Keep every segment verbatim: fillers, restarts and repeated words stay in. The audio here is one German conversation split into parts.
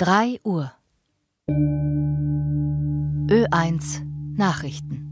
drei Uhr. Ö eins Nachrichten.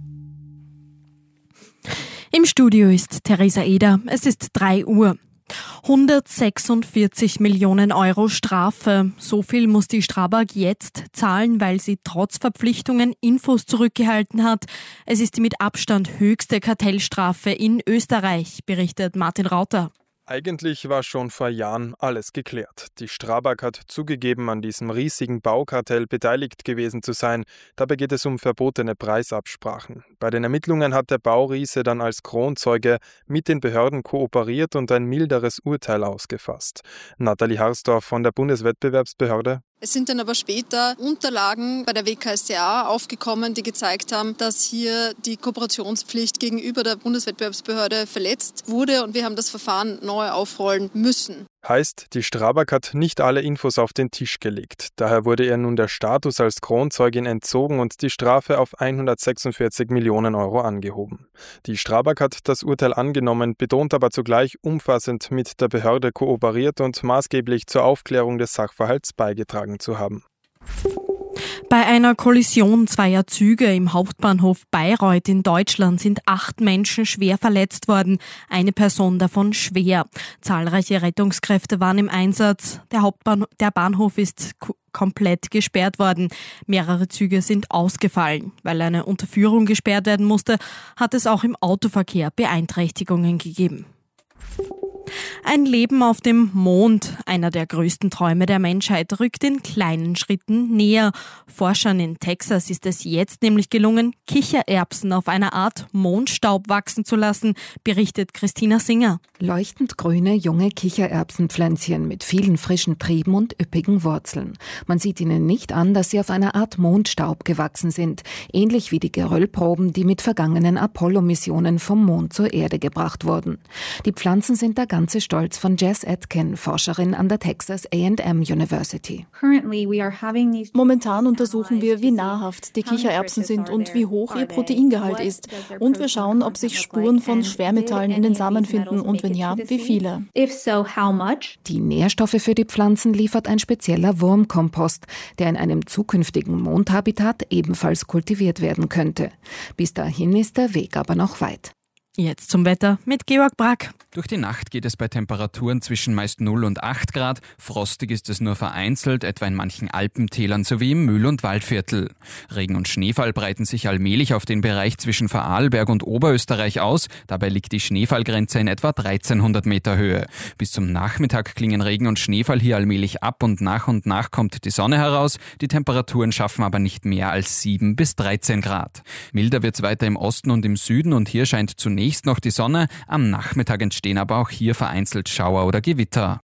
Im Studio ist Theresa Eder. Es ist drei Uhr. hundertsechsundvierzig Millionen Euro Strafe. So viel muss die Strabag jetzt zahlen, weil sie trotz Verpflichtungen Infos zurückgehalten hat. Es ist die mit Abstand höchste Kartellstrafe in Österreich, berichtet Martin Rauter. Eigentlich war schon vor Jahren alles geklärt. Die Strabag hat zugegeben, an diesem riesigen Baukartell beteiligt gewesen zu sein. Dabei geht es um verbotene Preisabsprachen. Bei den Ermittlungen hat der Bauriese dann als Kronzeuge mit den Behörden kooperiert und ein milderes Urteil ausgefasst. Nathalie Harsdorf von der Bundeswettbewerbsbehörde. Es sind dann aber später Unterlagen bei der W K S t A aufgekommen, die gezeigt haben, dass hier die Kooperationspflicht gegenüber der Bundeswettbewerbsbehörde verletzt wurde und wir haben das Verfahren neu aufrollen müssen. Heißt, die Strabag hat nicht alle Infos auf den Tisch gelegt. Daher wurde ihr nun der Status als Kronzeugin entzogen und die Strafe auf hundertsechsundvierzig Millionen Euro angehoben. Die Strabag hat das Urteil angenommen, betont aber zugleich umfassend mit der Behörde kooperiert und maßgeblich zur Aufklärung des Sachverhalts beigetragen zu haben. Bei einer Kollision zweier Züge im Hauptbahnhof Bayreuth in Deutschland sind acht Menschen schwer verletzt worden, eine Person davon schwer. Zahlreiche Rettungskräfte waren im Einsatz. Der Hauptbahnhof, der Bahnhof ist k- komplett gesperrt worden. Mehrere Züge sind ausgefallen. Weil eine Unterführung gesperrt werden musste, hat es auch im Autoverkehr Beeinträchtigungen gegeben. Ein Leben auf dem Mond, einer der größten Träume der Menschheit, rückt in kleinen Schritten näher. Forschern in Texas ist es jetzt nämlich gelungen, Kichererbsen auf einer Art Mondstaub wachsen zu lassen, berichtet Christina Singer. Leuchtend grüne, junge Kichererbsenpflänzchen mit vielen frischen Trieben und üppigen Wurzeln. Man sieht ihnen nicht an, dass sie auf einer Art Mondstaub gewachsen sind, ähnlich wie die Geröllproben, die mit vergangenen Apollo-Missionen vom Mond zur Erde gebracht wurden. Die Pflanzen sind der ganze Stolz von Jess Atkin, Forscherin an der Texas A and M University. Momentan untersuchen wir, wie nahrhaft die Kichererbsen sind und wie hoch ihr Proteingehalt ist. Und wir schauen, ob sich Spuren von Schwermetallen in den Samen finden und wenn ja, wie viele. Die Nährstoffe für die Pflanzen liefert ein spezieller Wurmkompost, der in einem zukünftigen Mondhabitat ebenfalls kultiviert werden könnte. Bis dahin ist der Weg aber noch weit. Jetzt zum Wetter mit Georg Brack. Durch die Nacht geht es bei Temperaturen zwischen meist null und acht Grad. Frostig ist es nur vereinzelt, etwa in manchen Alpentälern sowie im Mühl- und Waldviertel. Regen und Schneefall breiten sich allmählich auf den Bereich zwischen Vorarlberg und Oberösterreich aus. Dabei liegt die Schneefallgrenze in etwa dreizehnhundert Meter Höhe. Bis zum Nachmittag klingen Regen und Schneefall hier allmählich ab und nach und nach kommt die Sonne heraus. Die Temperaturen schaffen aber nicht mehr als sieben bis dreizehn Grad. Milder wird es weiter im Osten und im Süden und hier scheint zunächst noch die Sonne. Am Nachmittag entstehen aber auch hier vereinzelt Schauer oder Gewitter.